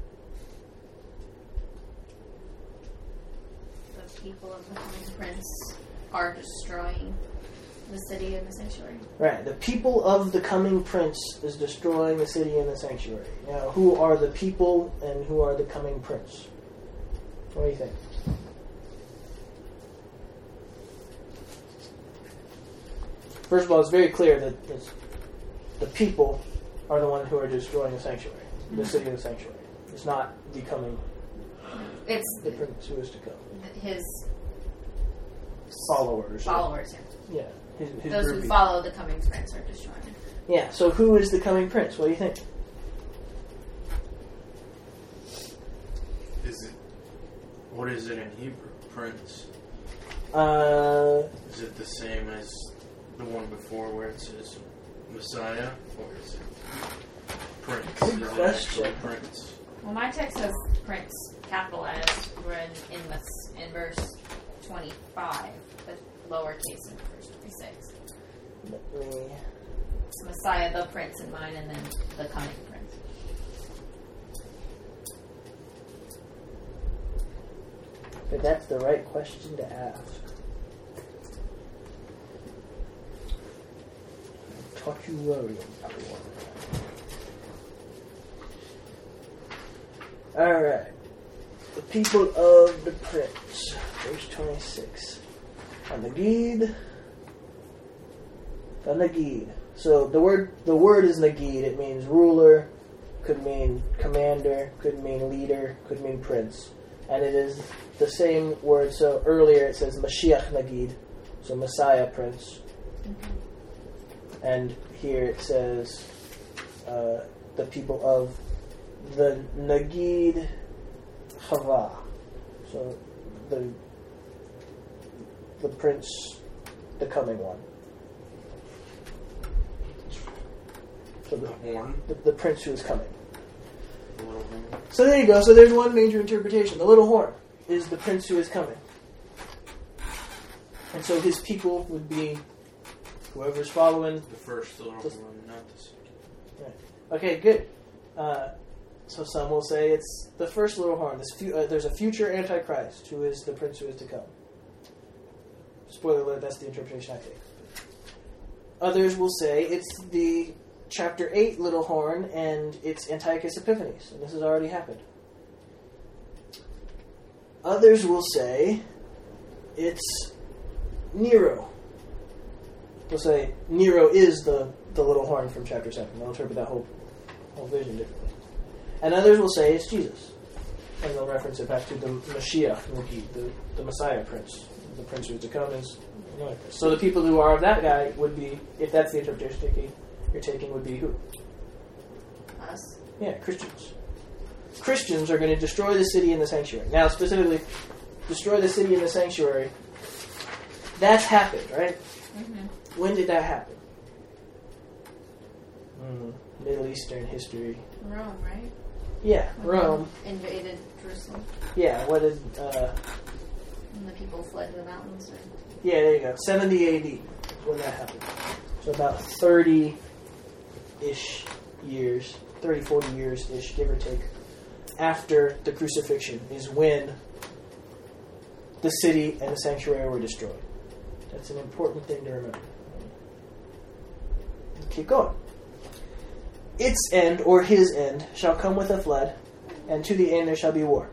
The people of the coming prince are destroying the city and the sanctuary. Right. The people of the coming prince is destroying the city and the sanctuary. Now, who are the people and who are the coming prince? What do you think? First of all, it's very clear that the people are the ones who are destroying the sanctuary, the city of the sanctuary. It's not the coming. It's the prince who is to come. His followers. Yeah. His those groupie. who follow the coming prince are destroying it. Yeah. So who is the coming prince? What do you think? What is it in Hebrew? Prince. Is it the same as the one before where it says Messiah, or is it Prince? Good is question. It actually Prince? Well, my text says prince capitalized in verse 25, but lowercase in verse 26. Let me. It's Messiah, the prince in mine, and then the coming prince. But that's the right question to ask. I taught you worrying, everyone. Alright. The people of the prince. Verse 26. Nagid. The Nagid. So the word is Nagid. It means ruler, could mean commander, could mean leader, could mean prince. And it is the same word. So earlier it says Mashiach Nagid, so Messiah prince. Mm-hmm. And here it says the people of the Nagid Chava. So the prince, the coming one. So the horn? The prince who is coming. The little horn. So there you go. So there's one major interpretation. The little horn is the prince who is coming. And so his people would be whoever's following. The first little horn, not the second. Right. Okay, good. So some will say it's the first little horn. There's a future Antichrist who is the prince who is to come. Spoiler alert, that's the interpretation I take. Others will say it's the chapter 8 little horn and it's Antiochus Epiphanes, and this has already happened. Others will say it's Nero. They'll say Nero is the little horn from chapter 7. They'll interpret that whole vision differently. And others will say it's Jesus. And they'll reference it back to the Mashiach, the Messiah prince. The prince who is to come is Antichrist. So the people who are of that guy would be, if that's the interpretation you're taking, would be who? Us. Yeah, Christians. Christians are going to destroy the city and the sanctuary. Now, specifically, destroy the city and the sanctuary. That's happened, right? Mm-hmm. When did that happen? Middle Eastern history. Rome, right? Yeah, Rome. Invaded Jerusalem. Yeah, what did... And the people fled to the mountains. Or... Yeah, there you go. 70 AD is when that happened. So about 30-ish years, 30, 40 years-ish, give or take, after the crucifixion is when the city and the sanctuary were destroyed. That's an important thing to remember. Keep going. Its end, or his end, shall come with a flood, and to the end there shall be war.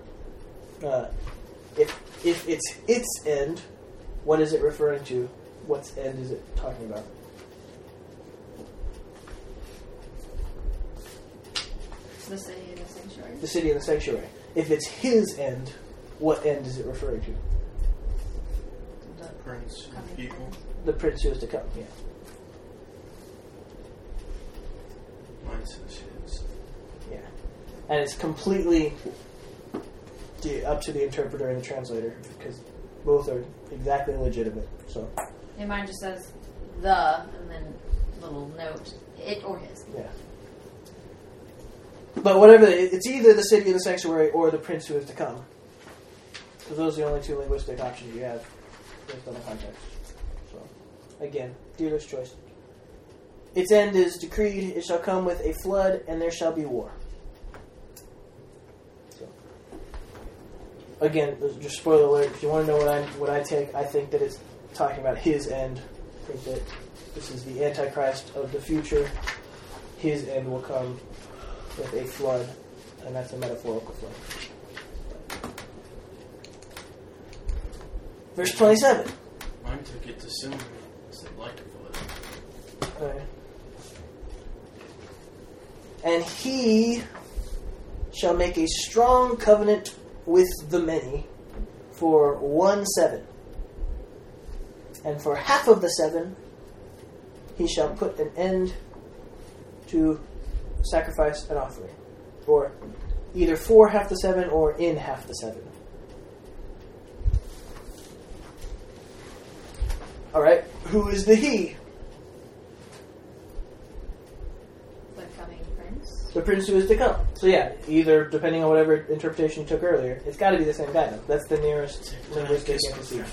If it's its end, what is it referring to? What's end is it talking about? The city and the sanctuary. The city and the sanctuary. If it's his end, what end is it referring to? The prince and people. The prince who is to come, yeah. Mine says his. Yeah. And it's completely up to the interpreter and the translator, because both are exactly legitimate. So. And mine just says the, and then little note, it or his. Yeah. But whatever, it's either the city and the sanctuary or the prince who is to come. Because those are the only two linguistic options you have based on the context. So, again, dealer's choice. Its end is decreed, it shall come with a flood, and there shall be war. So, again, just spoiler alert, if you want to know what I take, I think that it's talking about his end. I think that this is the Antichrist of the future. His end will come with a flood, and that's a metaphorical flood. Verse 27. Mine took it to similar. It's like a flood. Okay. And he shall make a strong covenant with the many for 1 7. And for half of the 7, he shall put an end to sacrifice and offering. Or either for half the 7 or in half the 7. Alright, who is the he? The coming prince. The prince who is to come. So yeah, either, depending on whatever interpretation you took earlier, it's got to be the same guy though. That's the nearest linguistic antecedent.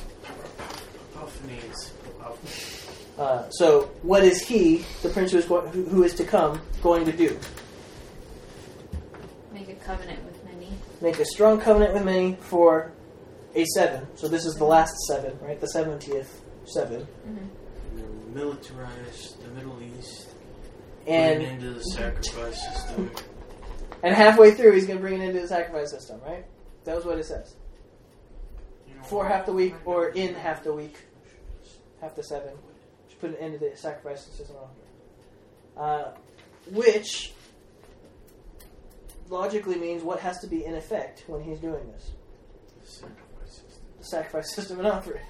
So, what is he, the prince who is to come, going to do? Make a covenant with many. Make a strong covenant with many for a 7. So this is the last 7, right? The 70th 7. Militarize the Middle East. And bring it into the sacrifice system. And halfway through, he's going to bring it into the sacrifice system, right? That was what it says. For half the week, or in half the week, half the 7. Just put it into the sacrifice system on here. Which logically means what has to be in effect when he's doing this? The sacrifice system and offering.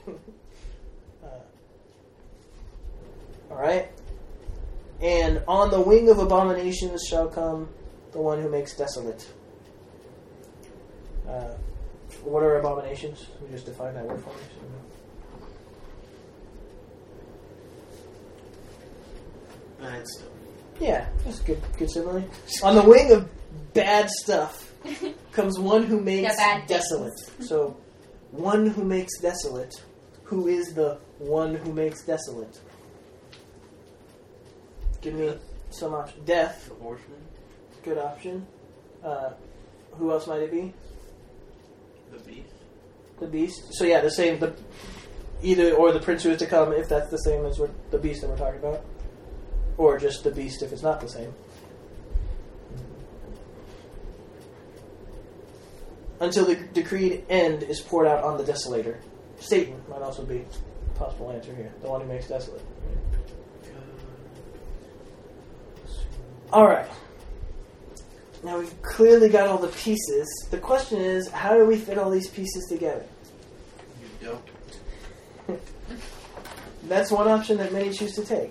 Alright? And on the wing of abominations shall come the one who makes desolate. What are abominations? Let me just define that word for me. Bad stuff. Yeah, that's good simile. On the wing of bad stuff comes one who makes desolate. So, one who makes desolate. Who is the one who makes desolate? Give me some option. Death. The horseman. Good option. Who else might it be? The beast. The beast. So yeah, the same. Either or the prince who is to come, if that's the same as the beast that we're talking about, or just the beast if it's not the same. Until the decreed end is poured out on the desolator. Satan might also be a possible answer here. The one who makes desolate. Alright. Now we've clearly got all the pieces. The question is, how do we fit all these pieces together? You don't. That's one option that many choose to take.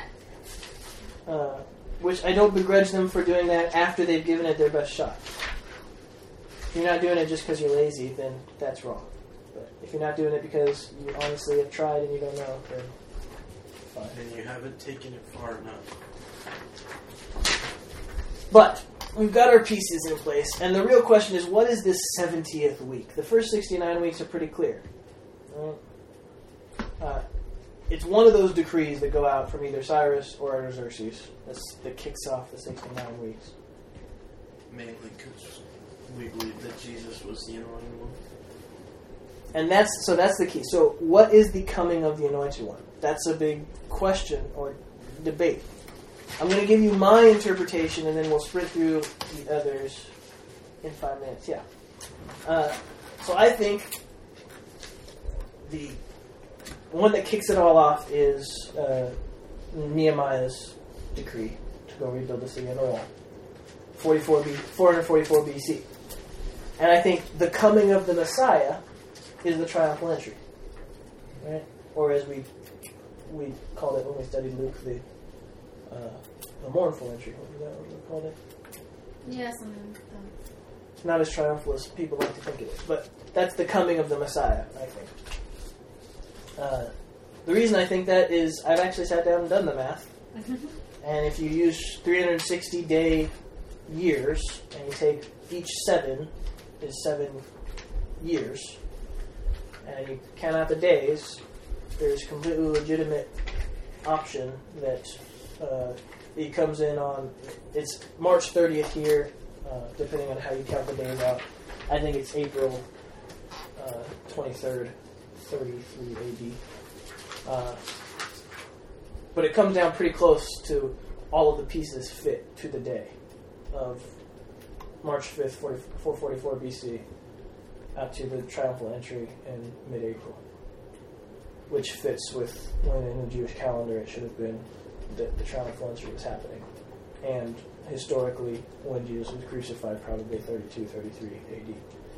Which I don't begrudge them for doing that after they've given it their best shot. If you're not doing it just because you're lazy, then that's wrong. But if you're not doing it because you honestly have tried and you don't know, then fine. Then you haven't taken it far enough. But we've got our pieces in place, and the real question is, what is this 70th week? The first 69 weeks are pretty clear. It's one of those decrees that go out from either Cyrus or Artaxerxes that kicks off the 69 weeks. Mainly because we believe that Jesus was the anointed one. And that's the key. So what is the coming of the anointed one? That's a big question or debate. I'm going to give you my interpretation, and then we'll sprint through the others in 5 minutes. Yeah. So I think the one that kicks it all off is Nehemiah's decree to go rebuild the city on the wall. 444 BC. And I think the coming of the Messiah is the triumphal entry. Right? Or as we called it when we studied Luke, the mournful entry. What was that what we called it? Yeah, something like that. It's not as triumphal as people like to think it is. But that's the coming of the Messiah, I think. The reason I think that is I've actually sat down and done the math. And if you use 360-day years, and you take each 7 is 7 years, and you count out the days, there's a completely legitimate option that it comes in on, it's March 30th here, depending on how you count the days out. I think it's April 23rd, 33 AD. But it comes down pretty close to all of the pieces fit to the day of March 5th, 444 BC, out to the triumphal entry in mid-April, which fits with when in the Jewish calendar it should have been that the triumphal entry was happening. And historically, when Jesus was crucified, probably 32, 33 AD.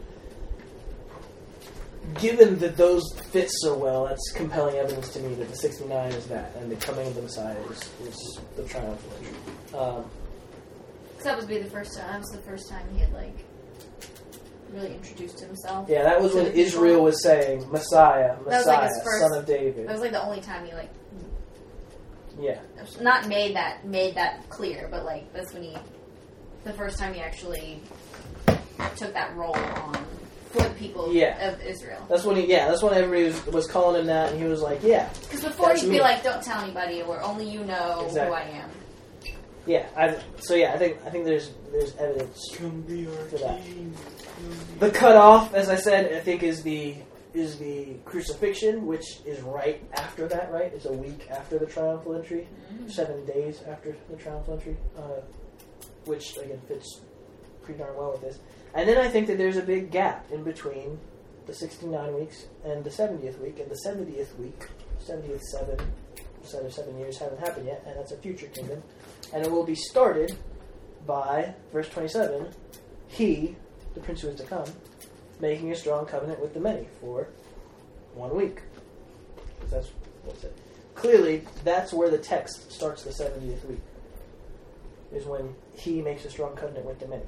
Given that those fit so well, that's compelling evidence to me that the 69 is that, and the coming of the Messiah is the triumphal entry. Because that would be the first time. That was the first time he had really introduced himself. Yeah, that was when Israel was saying Messiah, Son of David. That was the only time he Yeah. not made that clear, but that's when the first time he actually took that role on for the people of Israel. That's when everybody was calling him that, and he was like, yeah. Because before he'd be like, don't tell anybody, or only you know who I am. Yeah, I think there's evidence Come be our for that. king. The cutoff, as I said, I think is the crucifixion, which is right after that. Right, it's a week after the triumphal entry, 7 days after the triumphal entry, which again fits pretty darn well with this. And then I think that there's a big gap in between the 69 weeks and the 70th week, and the 70th week, 70th 7 years haven't happened yet, and that's a future kingdom. And it will be started by, verse 27, he, the prince who is to come, making a strong covenant with the many for 1 week. Because that's what's it. Clearly, that's where the text starts the 70th week, is when he makes a strong covenant with the many.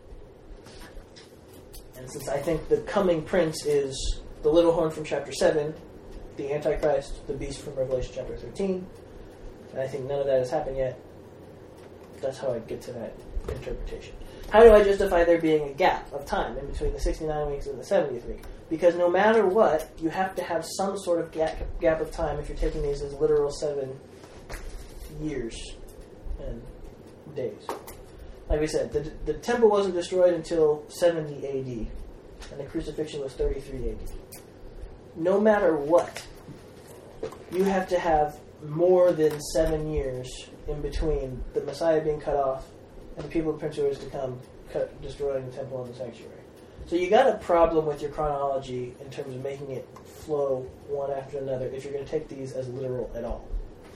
And since I think the coming prince is the little horn from chapter 7, the Antichrist, the beast from Revelation chapter 13, and I think none of that has happened yet, that's how I get to that interpretation. How do I justify there being a gap of time in between the 69 weeks and the 70th week? Because no matter what, you have to have some sort of gap of time if you're taking these as literal 7 years and days. Like we said, the temple wasn't destroyed until 70 AD, and the crucifixion was 33 AD. No matter what, you have to have more than 7 years in between the Messiah being cut off and the people of the Prince who is to come destroying the temple and the sanctuary. So you got a problem with your chronology in terms of making it flow one after another if you're going to take these as literal at all.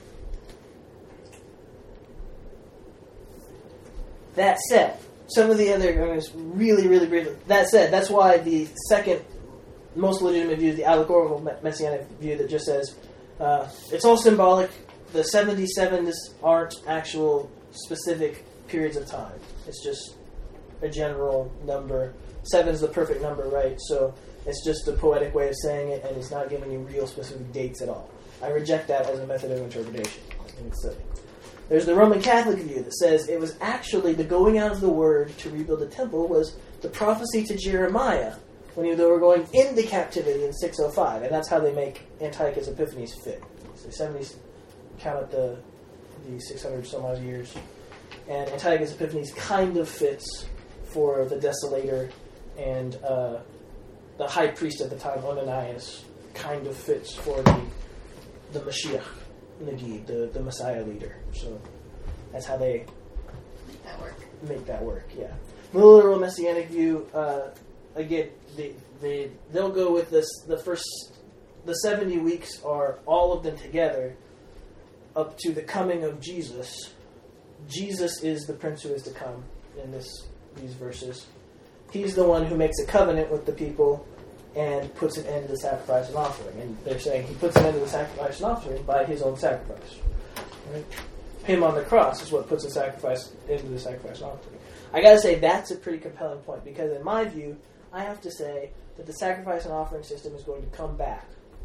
That said, some of the other, really, really briefly, that said, that's why the second most legitimate view is the allegorical messianic view that just says, it's all symbolic. The 77s aren't actual specific periods of time. It's just a general number. 7 is the perfect number, right? So it's just a poetic way of saying it, and it's not giving you real specific dates at all. I reject that as a method of interpretation. I think it's silly. There's the Roman Catholic view that says it was actually the going out of the word to rebuild the temple was the prophecy to Jeremiah when they were going into captivity in 605, and that's how they make Antiochus Epiphanes fit. So 70s count at the 600 some odd years, and Antiochus Epiphanes kind of fits for the Desolator, and the high priest at the time, Ananias, kind of fits for the Mashiach Nagi, the Messiah leader. So that's how they make that work. Yeah, the literal messianic view. Again, they'll go with this. The 70 weeks are all of them together up to the coming of Jesus. Jesus is the prince who is to come in these verses. He's the one who makes a covenant with the people and puts an end to the sacrifice and offering. And they're saying he puts an end to the sacrifice and offering by his own sacrifice. Right? Him on the cross is what puts the sacrifice into the sacrifice and offering. I gotta say, that's a pretty compelling point, because in my view, I have to say that the sacrifice and offering system is going to come back.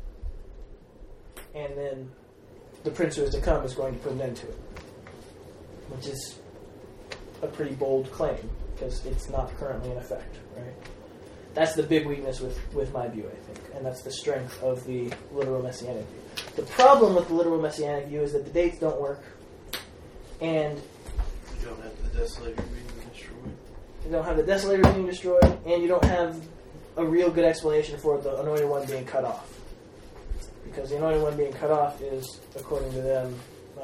And then the prince who is to come is going to put an end to it. Which is a pretty bold claim, because it's not currently in effect, right? That's the big weakness with my view, I think, and that's the strength of the literal messianic view. The problem with the literal messianic view is that the dates don't work, and you don't have the Desolator being destroyed. You don't have the Desolator being destroyed, and you don't have a real good explanation for the Anointed One being cut off. Because the Anointed One being cut off is, according to them,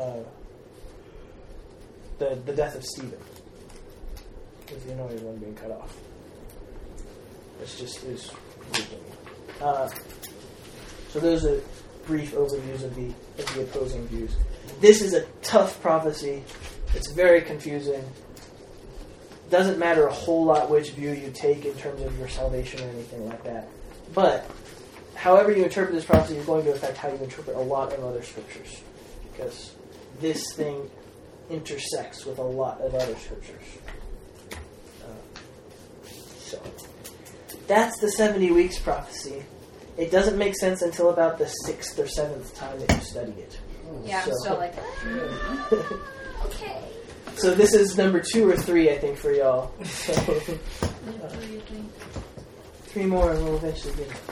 the death of Stephen. Is the Anointed One being cut off. It's just is weird to me. So those are brief overviews of the opposing views. This is a tough prophecy. It's very confusing. Doesn't matter a whole lot which view you take in terms of your salvation or anything like that. But however you interpret this prophecy is going to affect how you interpret a lot of other scriptures. Because this thing intersects with a lot of other scriptures. So that's the 70 weeks prophecy. It doesn't make sense until about the 6th or 7th time that you study it. Yeah, I'm still like, okay. So this is number 2 or 3, I think, for y'all. So, 3 more and we'll eventually get it.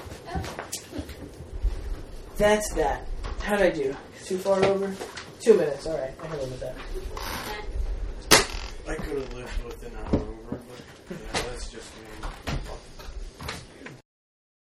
That's that. How'd I do? Too far over? 2 minutes, alright. I can live with that. I could have lived with an hour over, but yeah, that's just me.